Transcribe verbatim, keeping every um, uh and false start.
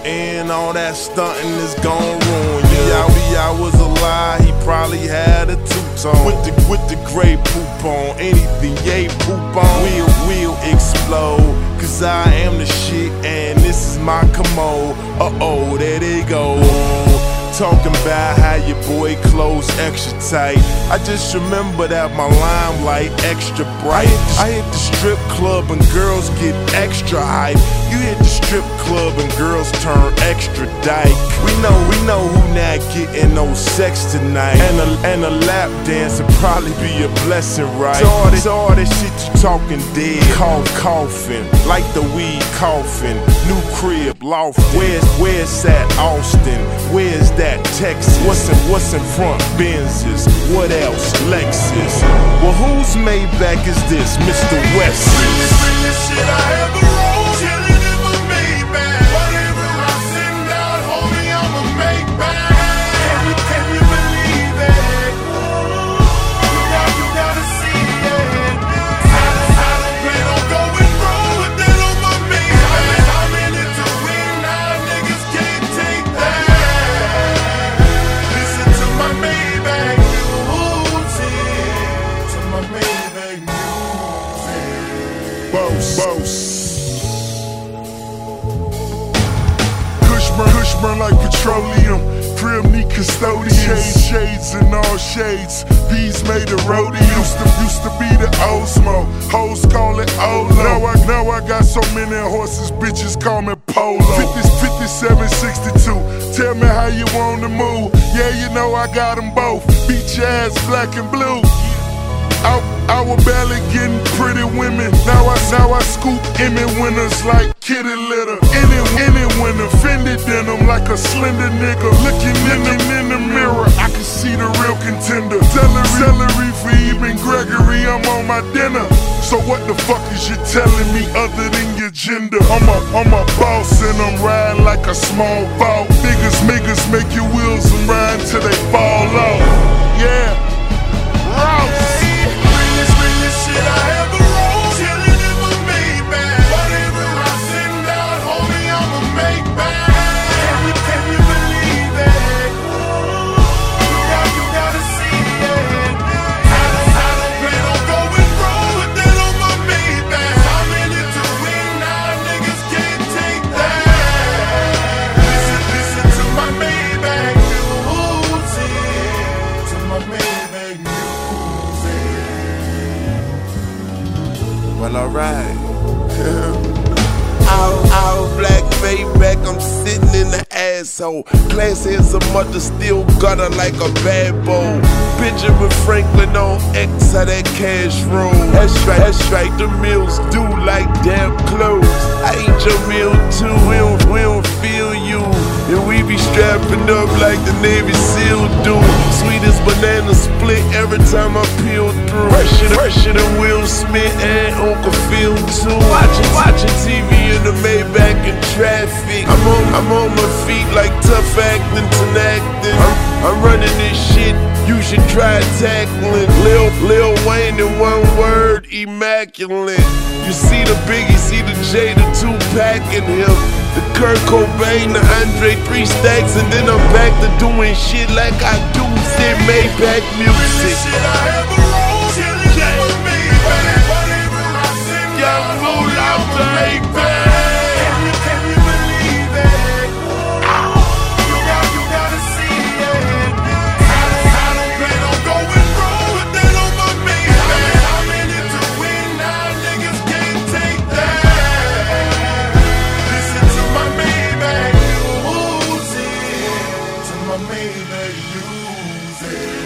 frontin', all that stuntin' is gon' ruin you. B I was a lie, he probably had a two-tone with the, with the gray poop on. Anything yay poop on, we'll, we'll explode. Cause I am the shit and this is my commode. Uh-oh, there they go. Talking about how your boy clothes extra tight. I just remember that my limelight extra bright. I hit the strip club and girls get extra hype. You hit the strip club and girls turn extra dyke. We know, we know who not getting no sex tonight. And a, and a lap dance would probably be a blessing, right? So all this, all this shit you talking dead, cough, coughing, like the weed coughing. New crib, loft. Where's, where's that Austin? Where's that Texas? What's in, what's in front? Benzes. What else? Lexus. Well, whose Maybach is this? Mister West. Realest, realest shit I ever wrote. Chillin' in my Maybach. Whatever I send out, homie, I'ma make back. Can you, can you believe it? You got, you gotta see it. I, I don't plan on going broke with that on my Maybach. I'm in it to win, now niggas can't take that. Listen to my Maybach music. To my Maybach music. Boss, boss. Burn, push burn like petroleum. Crib need custodian. Shades, shades in all shades. V's made a rodeo. Used to, used to be the Osmo. Hoes call it Olo. Now I, now I got so many horses, bitches call me Polo. fifty, fifty-seven, sixty-two. Tell me how you wanna move. Yeah, you know I got them both. Beat your ass black and blue. I, I was barely getting pretty women. Now I, now I scoop Emmy winners like kitty litter. Any, any winner, fended denim like a slender nigga. Looking in the, in the mirror, I can see the real contender. Celery, celery for even Gregory, I'm on my dinner. So what the fuck is you telling me other than your gender? I'm a, I'm a boss and I'm riding like a small boat. Niggas, niggas make your wheels and ride till they fall off. Yeah, Rouse. Shit I ever wrote, chillin' in my Maybach. Whatever I send out, homie, I'ma make back. Can you, can you believe it? You got, you gotta see it. I don't, I don't plan on going broke with that on my Maybach. I'm in it to win, now niggas can't take that. Listen, listen to my Maybach music. To my Maybach music. Well, alright. All, all black Maybach, I'm sitting in the asshole. Classy as a mother, still gutter like a bad boy. Benjamin Franklin on X, how that cash roll. That's right, that's right, the meals do like damn clothes. I eat your meal too, we don't, we don't feel you. And we be strapping up like the Navy SEAL do. Sweetest banana split every time I peel through. Fresher, fresher than Will Smith and Uncle Phil too. Watching, watching T V in the Maybach in traffic. I'm on, I'm on my feet like tough acting to acting. I'm, I'm running this shit, you should try tackling. Lil, Lil Wayne in one word, immaculate. You see the Biggie, see the J, the Tupac in him. The Kurt Cobain, the Andre, three stacks, and then I'm back to doing shit like I do. Say Maybach music. Shit I ever wrote, chillin' in my Maybach. Whatever I send Young out, roll out the Maybach. Can you, can you believe it? You got, you gotta see it. I don't, I don't plan on going broke with that on my Maybach. I'm in it to win, now niggas can't take that. Listen to my Maybach music. To my Maybach music.